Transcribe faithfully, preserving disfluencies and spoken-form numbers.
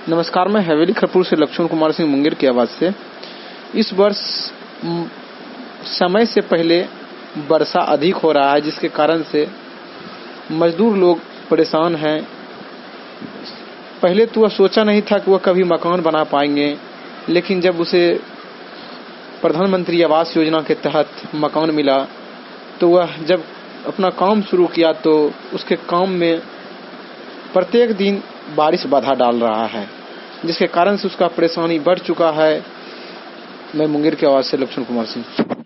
नमस्कार, मैं हवेली खरपुर से लक्ष्मण कुमार सिंह मुंगेर की आवाज़ से। इस वर्ष समय से पहले वर्षा अधिक हो रहा है, जिसके कारण से मजदूर लोग परेशान हैं। पहले तो वह सोचा नहीं था कि वह कभी मकान बना पाएंगे, लेकिन जब उसे प्रधानमंत्री आवास योजना के तहत मकान मिला तो वह जब अपना काम शुरू किया तो उसके काम में प्रत्येक दिन बारिश बाधा डाल रहा है, जिसके कारण से उसका परेशानी बढ़ चुका है। मैं मुंगेर की आवाज़ से लक्ष्मण कुमार सिंह।